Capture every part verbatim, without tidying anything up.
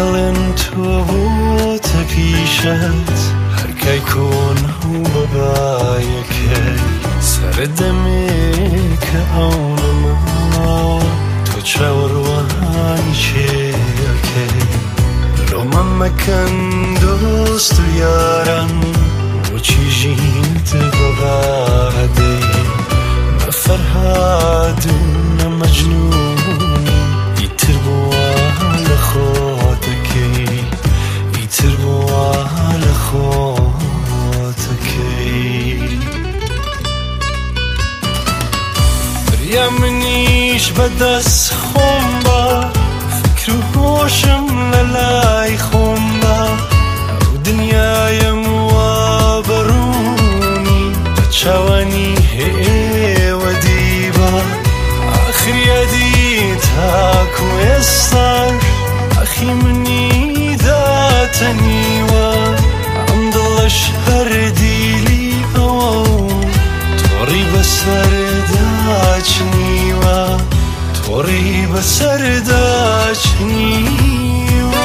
خەڵێن تۆ بۆتە پیشەت هەرکای کۆن و بەبایەکەی سەردەمێکە ئەو نەماوە تۆ چاوەڕوانی چێەکەی ڕۆمە مەکەن دۆست و یاران بۆچی ژینت بەبادەی بە فەرهاد و نەمەجنونی ئیتر بووە لە خۆتەکەی ئیتر بووە لە خۆتەکەی بریا منیش بەدەست خۆم بە فکر و هۆشم لە لای خۆم بە ئەو دنیایم وا بەڕوونی بە چاوانی هێوە دیبە ئاخریەدی تاکو ئێستاش ئەخی منی داتەنیوە ئەم دڵەش هەردیلی ئەوە تۆڕی بەسەرداچنیوە تۆڕی بەسەرداچنیوە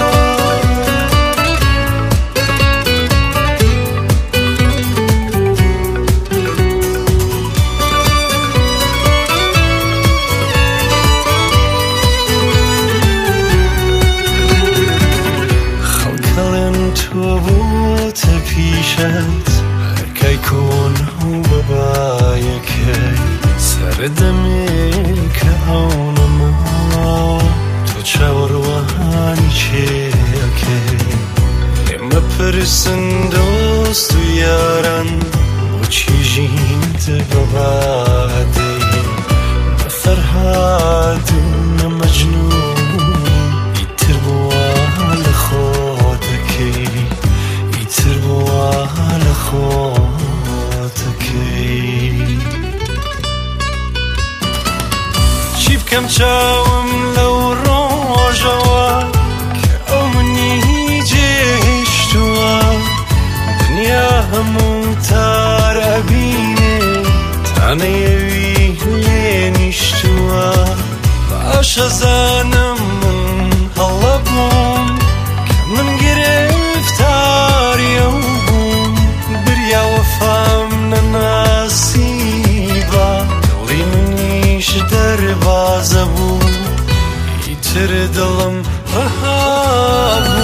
تۆ بۆتە پیشەت هەرکای کۆن و بەبایەکەی سەردەمێکە ئەو نەماوە تۆ چاوەڕوانی چێەکەی ئێمە پرسن دۆست و یاران بۆچی ژینت بەبادەی بە فەرهاد و نەمەجنونی ئیتر بووە لە خۆتەکەی ئیتر بووە لە خۆتەکەی چی بکەم چاوم لەو ڕۆژەوە کە ئەو منی جێهێشتووە دنیا هەموو تارەبینێ تانەیەوی لێ نیشتووە باشە زانم من هەڵە بووم کە من گرفتاریە و بووم بریا وەفام نەناسیبە دڵی منیش دەربازە بوو ئیتر دڵم ڕەها